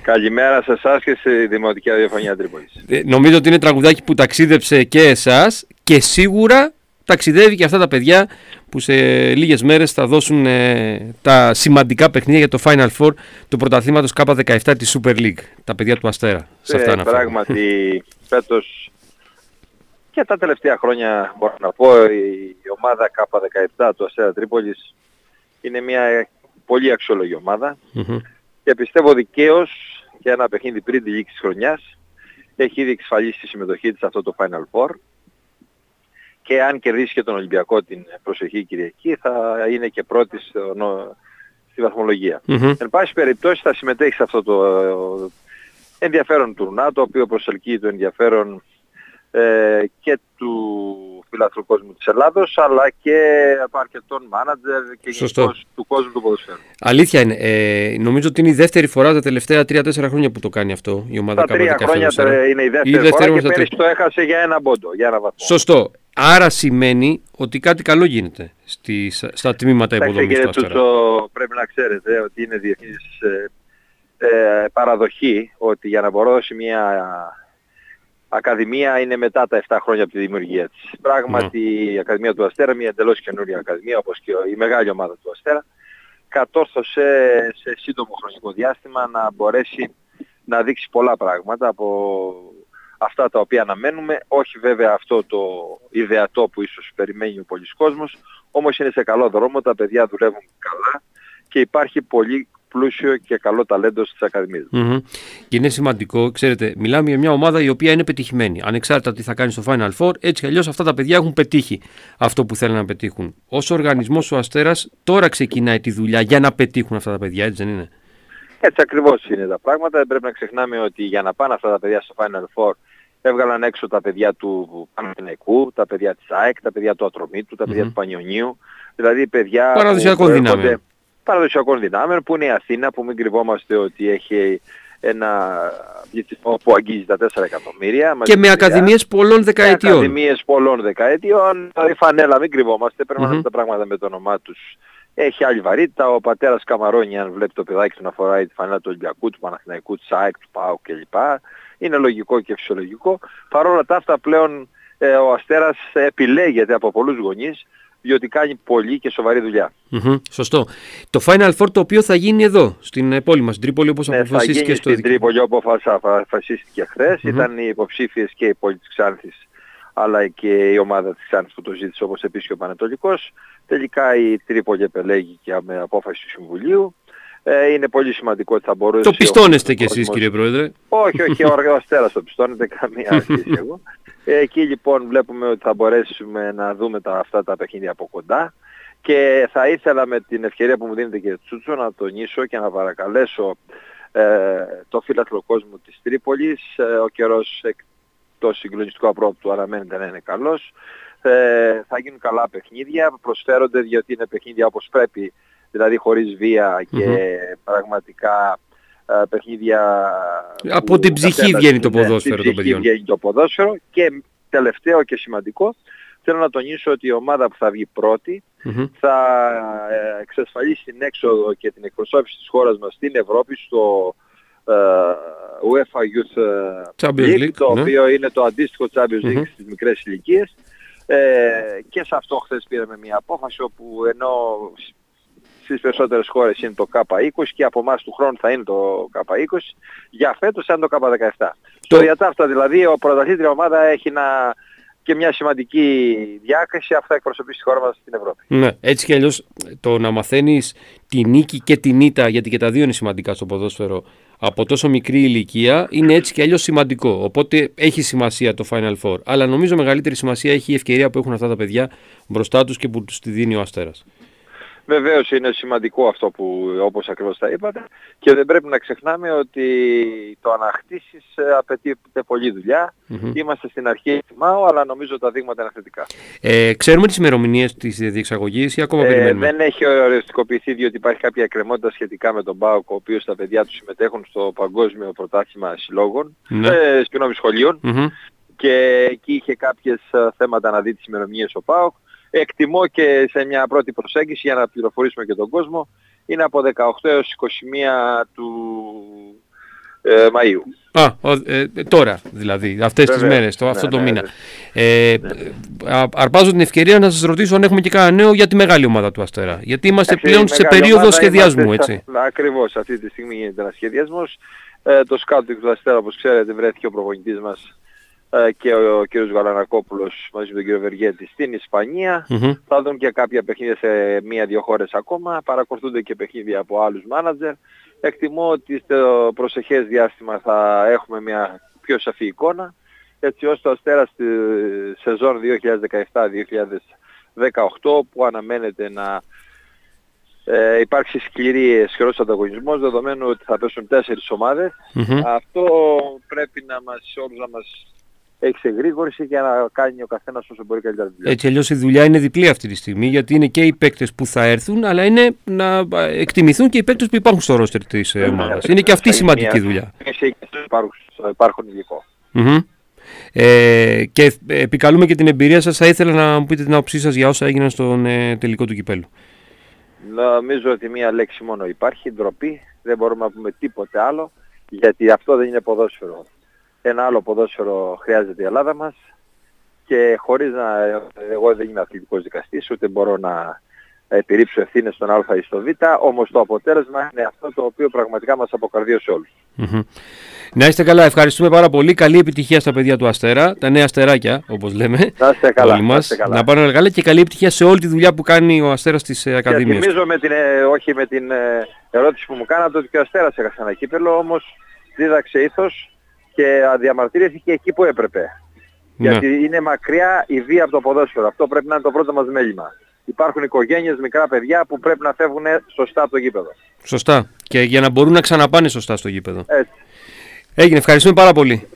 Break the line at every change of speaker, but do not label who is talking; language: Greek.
Καλημέρα σε εσάς και στη Δημοτική Ραδιοφωνία Τρίπολης.
Νομίζω ότι είναι τραγουδάκι που ταξίδεψε και εσάς και σίγουρα ταξιδεύει και αυτά τα παιδιά που σε λίγες μέρες θα δώσουν τα σημαντικά παιχνίδια για το Final Four του πρωταθλήματος K17 της Super League. Τα παιδιά του Αστέρα. Σε αυτά
Πράγματι φέτος και τα τελευταία χρόνια μπορώ να πω η ομάδα K17 του Αστέρα Τρίπολης είναι μια πολύ αξιόλογη ομάδα και πιστεύω δικαίως για ένα παιχνίδι πριν τη λήξη της χρονιάς έχει ήδη εξασφαλίσει τη συμμετοχή της σε αυτό το Final Four και αν κερδίσει και τον Ολυμπιακό την προσεχή Κυριακή θα είναι και πρώτη στη βαθμολογία. Εν πάση περιπτώσει θα συμμετέχει σε αυτό το ενδιαφέρον τουρνά, το οποίο προσελκύει το ενδιαφέρον και του φιλαθλού κόσμου της Ελλάδος αλλά και από αρκετών μάνατζερ και γενικώς του κόσμου του ποδοσφαίρου.
Αλήθεια είναι. Νομίζω ότι είναι η δεύτερη φορά τα τελευταία 3-4 χρόνια που το κάνει αυτό η ομάδα K17.
Τα 3 χρόνια είναι η δεύτερη φορά και πέρυσι το έχασε για ένα πόντο, για ένα βαθμό.
Σωστό. Άρα σημαίνει ότι κάτι καλό γίνεται στα τμήματα υποδομής του Αστέρα.
Πρέπει να ξέρετε ότι είναι διεθνής παραδοχή ότι για να μπορέσει μια ακαδημία είναι μετά τα 7 χρόνια από τη δημιουργία της. Πράγματι η Ακαδημία του Αστέρα, μια εντελώς καινούρια ακαδημία όπως και η μεγάλη ομάδα του Αστέρα, κατόρθωσε σε σύντομο χρονικό διάστημα να μπορέσει να δείξει πολλά πράγματα από αυτά τα οποία αναμένουμε. Όχι βέβαια αυτό το ιδεατό που ίσως περιμένει ο πολύς κόσμος, όμως είναι σε καλό δρόμο, τα παιδιά δουλεύουν καλά και υπάρχει πολύ πλούσιο και καλό ταλέντο στις ακαδημίες.
Και είναι σημαντικό, ξέρετε, μιλάμε για μια ομάδα η οποία είναι πετυχημένη. Ανεξάρτητα τι θα κάνει στο Final Four, έτσι κι αλλιώς αυτά τα παιδιά έχουν πετύχει αυτό που θέλουν να πετύχουν. Ως οργανισμός ο Αστέρας τώρα ξεκινάει τη δουλειά για να πετύχουν αυτά τα παιδιά, έτσι δεν είναι?
Έτσι ακριβώς είναι τα πράγματα. Δεν πρέπει να ξεχνάμε ότι για να πάνε αυτά τα παιδιά στο Final Four έβγαλαν έξω τα παιδιά του Παναθηναϊκού, τα παιδιά της ΑΕΚ, τα παιδιά του Ατρομήτου, τα παιδιά του Πανιωνίου. Δηλαδή παιδιά παραδοσιακών δυνάμεων που είναι η Αθήνα, που μην κρυβόμαστε ότι έχει ένα πληθυσμό που αγγίζει τα 4 εκατομμύρια.
Και με ακαδημίες πολλών δεκαετιών.
Ακαδημίες πολλών δεκαετιών. Η φανέλα, μην κρυβόμαστε, πρέπει να λέμε τα πράγματα με το όνομά τους. Έχει άλλη βαρύτητα. Ο πατέρας Καμαρώνη, αν βλέπει το παιδάκι του να φοράει τη φανέλα του Ολυμπιακού, του Παναθηναϊκού, της ΑΕΚ, του ΠΑΟΚ κλπ. Είναι λογικό και φυσιολογικό. Παρ' όλα τα αυτά πλέον ο Αστέρας επιλέγεται από πολλούς γονείς διότι κάνει πολλή και σοβαρή δουλειά.
Σωστό. Το Final Four το οποίο θα γίνει εδώ, στην πόλη μας, στην Τρίπολη, όπως αποφασίστηκε
στο δικαίωμα. Στην Τρίπολη όπως αποφασίστηκε χθες. Ήταν οι υποψήφιες και η πόλη της Ξάνθης αλλά και η ομάδα της Ξάνθης που το ζήτησε, όπως επίσης και ο Πανετολικός. Τελικά η Τρίπολη επελέγει και με απόφαση του Συμβουλίου. Είναι πολύ σημαντικό ότι θα μπορούσε...
Το πιστώνεστε κι εσείς, κύριε Πρόεδρε?
Όχι, ο Αστέρας το πιστώνεται, καμία σχέση εγώ. Εκεί λοιπόν βλέπουμε ότι θα μπορέσουμε να δούμε αυτά τα παιχνίδια από κοντά και θα ήθελα με την ευκαιρία που μου δίνετε κύριε Τσούτσο να τονίσω και να παρακαλέσω το φύλαθλο κόσμο της Τρίπολης. Ο καιρός εκτός συγκλονιστικού απρόπτου αναμένεται να είναι καλός. Θα γίνουν καλά παιχνίδια, προσφέρονται γιατί είναι παιχνίδια όπως πρέπει, δηλαδή χωρίς βία και πραγματικά παιχνίδια...
Από την ψυχή βγαίνει το ποδόσφαιρο των παιδιών.
Βγαίνει το ποδόσφαιρο και τελευταίο και σημαντικό, θέλω να τονίσω ότι η ομάδα που θα βγει πρώτη θα εξασφαλίσει την έξοδο και την εκπροσώπηση της χώρας μας στην Ευρώπη στο UEFA Youth League, το οποίο είναι το αντίστοιχο Champions League στις μικρές ηλικίες. Και σε αυτό χθες πήραμε μια απόφαση όπου ενώ στις περισσότερες χώρες είναι το K20 και από εμάς του χρόνου θα είναι το K20, για φέτος είναι το K17. Στο διατάφτα δηλαδή ο πρωταθλήτρια ομάδα έχει και μια σημαντική διάκριση, αυτά εκπροσωπήσει τη χώρα μας στην Ευρώπη.
Ναι, έτσι κι αλλιώς το να μαθαίνεις τη νίκη και την ήττα, γιατί και τα δύο είναι σημαντικά στο ποδόσφαιρο, από τόσο μικρή ηλικία, είναι έτσι κι αλλιώς σημαντικό. Οπότε έχει σημασία το Final Four. Αλλά νομίζω μεγαλύτερη σημασία έχει η ευκαιρία που έχουν αυτά τα παιδιά μπροστά τους και που τους τη δίνει ο Αστέρας.
Βεβαίως είναι σημαντικό αυτό που όπως ακριβώς τα είπατε και δεν πρέπει να ξεχνάμε ότι το αναχτίσεις απαιτεί πολλή δουλειά. Είμαστε στην αρχή εκτιμάω, αλλά νομίζω τα δείγματα είναι θετικά.
Ξέρουμε τις ημερομηνίες της διεξαγωγής ή ακόμα περιμένουμε?
Δεν έχει οριστικοποιηθεί διότι υπάρχει κάποια εκκρεμότητα σχετικά με τον ΠΑΟΚ, ο οποίος τα παιδιά του συμμετέχουν στο Παγκόσμιο Πρωτάθλημα Συλλόγων, σχολείων και εκεί είχε κάποιες θέματα να δει τις ημερομηνίες ο ΠΑΟΚ. Εκτιμώ και σε μια πρώτη προσέγγιση για να πληροφορήσουμε και τον κόσμο, είναι από 18 έως 21 του Μαΐου.
Τώρα δηλαδή, αυτές τις μέρες, αυτό το μήνα. Αρπάζω την ευκαιρία να σας ρωτήσω αν έχουμε και κανένα νέο για τη μεγάλη ομάδα του Αστέρα. Γιατί είμαστε πλέον σε περίοδο σχεδιασμού, έτσι.
Ακριβώς, αυτή τη στιγμή γίνεται ένας σχεδιασμός. Το σκάουτινγκ του Αστέρα, όπως ξέρετε, βρέθηκε ο προπονητής μας και ο κύριος Γαλανακόπουλος μαζί με τον κύριο Βεργέτη στην Ισπανία. Θα δουν και κάποια παιχνίδια σε 1-2 χώρες ακόμα. Παρακολουθούνται και παιχνίδια από άλλους μάνατζερ. Εκτιμώ ότι στο προσεχές διάστημα θα έχουμε μια πιο σαφή εικόνα, έτσι ώστε ο Αστέρας στη σεζόν 2017-2018, που αναμένεται να υπάρξει σκληρός ανταγωνισμός, δεδομένου ότι θα πέσουν 4 ομάδες. Αυτό πρέπει όλους να μας έχει εγρήγορση και να κάνει ο καθένας όσο μπορεί καλύτερα δουλειά.
Έτσι αλλιώς η δουλειά είναι διπλή αυτή τη στιγμή, γιατί είναι και οι παίκτες που θα έρθουν, αλλά είναι να εκτιμηθούν και οι παίκτες που υπάρχουν στο ρόστερ της ομάδας. Είναι και αυτή σημαντική δουλειά.
Υπάρχουν υλικό.
Και επικαλούμε και την εμπειρία σας. Θα ήθελα να μου πείτε την άποψή σας για όσα έγιναν στον τελικό του κυπέλου.
Νομίζω ότι μία λέξη μόνο υπάρχει, ντροπή. Δεν μπορούμε να πούμε τίποτε άλλο, γιατί αυτό δεν είναι ποδόσφαιρο. Ένα άλλο ποδόσφαιρο χρειάζεται η Ελλάδα μας και χωρίς εγώ δεν είμαι αθλητικός δικαστής, ούτε μπορώ να επιρρύψω ευθύνες στον Α ή στο Β, όμως το αποτέλεσμα είναι αυτό το οποίο πραγματικά μας αποκαρδίωσε όλους.
Να είστε καλά, ευχαριστούμε πάρα πολύ. Καλή επιτυχία στα παιδιά του Αστέρα, τα νέα αστεράκια όπως λέμε.
Να είστε καλά, όλοι μας.
Να πάνε καλά και καλή επιτυχία σε όλη τη δουλειά που κάνει ο Αστέρας στις Ακαδημίες.
Και θυμίζω με την ερώτηση που μου κάνατε ότι και ο Αστέρας έχασε ένα κύπελλο, όμως δίδαξε ήθος και διαμαρτύρθηκε εκεί που έπρεπε. Ναι. Γιατί είναι μακριά η βία από το ποδόσφαιρο. Αυτό πρέπει να είναι το πρώτο μας μέλημα. Υπάρχουν οικογένειες, μικρά παιδιά που πρέπει να φεύγουν σωστά από το γήπεδο.
Σωστά. Και για να μπορούν να ξαναπάνε σωστά στο γήπεδο.
Έτσι.
Έγινε. Ευχαριστούμε πάρα πολύ.